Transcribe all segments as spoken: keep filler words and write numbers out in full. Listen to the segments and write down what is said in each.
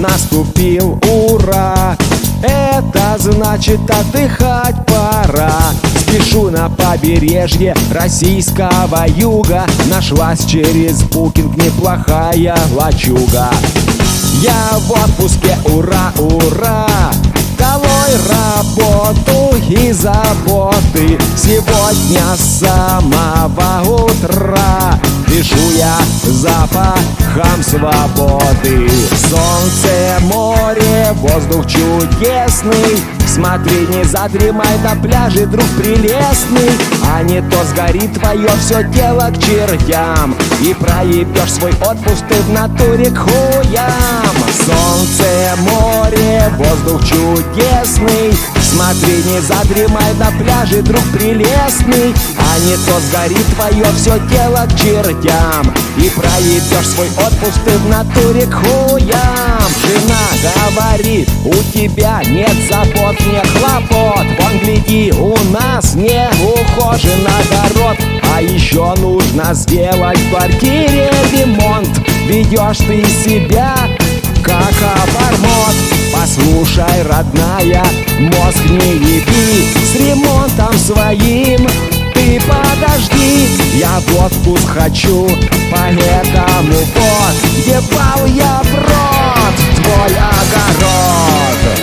наступил, ура! Это значит, отдыхать пора. Спешу на побережье российского юга. Нашлась через букинг неплохая лачуга. Я в отпуске, ура, ура! Долой работу и заботы. Сегодня с самого утра дышу я запахом свободы. Солнце, море, воздух чудесный. Смотри, не задремай на пляже, друг прелестный. А не то сгорит твое все тело к чертям, и проебешь свой отпуск ты в натуре к хуям. Солнце, море, воздух чудесный. Смотри, не задремай на пляже, друг прелестный. А не то сгорит твое все тело к чертям, и проебешь свой отпуск ты в натуре к хуям. Жена говорит, у тебя нет забот, не хлопот. Вон гляди, у нас не ухожен огород. А еще нужно сделать в квартире ремонт. Ведешь ты себя как обормот. Послушай, родная, мозг не еби. С ремонтом своим ты подожди. Я в отпуск хочу, поэтому вот ебал я в рот твой огород.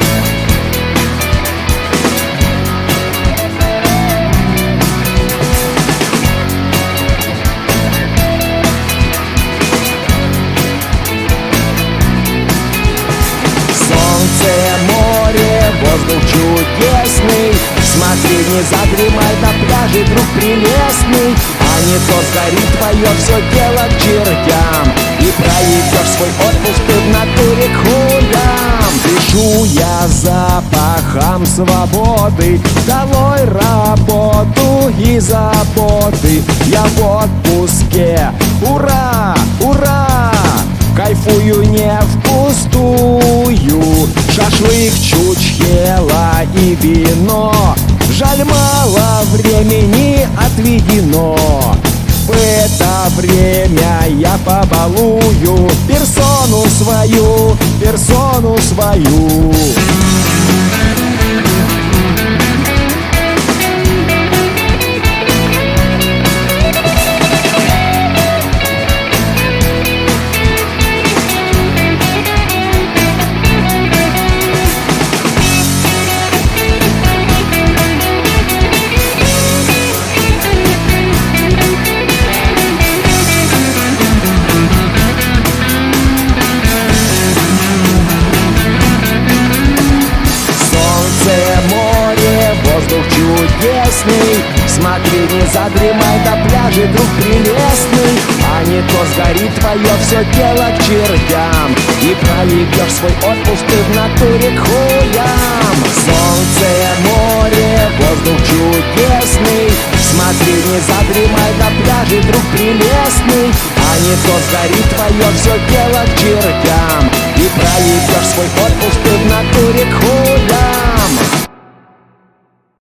Море, воздух чудесный. Смотри, не задремай на пляже, друг прелестный. А не то сгорит твое все тело к чертям, и проедешь свой отпуск ты в натуре к хуям. Дышу я запахом свободы. Долой работу и заботы. Я в отпуске, ура, ура! Кайфую не впустую. Шашлык, чучхела и вино. Жаль, мало времени отведено. В это время я побалую персону свою, персону свою. Воздух чудесный. Смотри, не задремай на пляже, друг прелестный. А не то сгорит твое все тело к чертям, и проебешь свой отпуск ты в натуре к хуям. Солнце, море, воздух чудесный. Смотри, не задремай на пляже, друг прелестный. А не то сгорит твое все тело к чертям, и проебешь свой отпуск ты в натуре к хуям.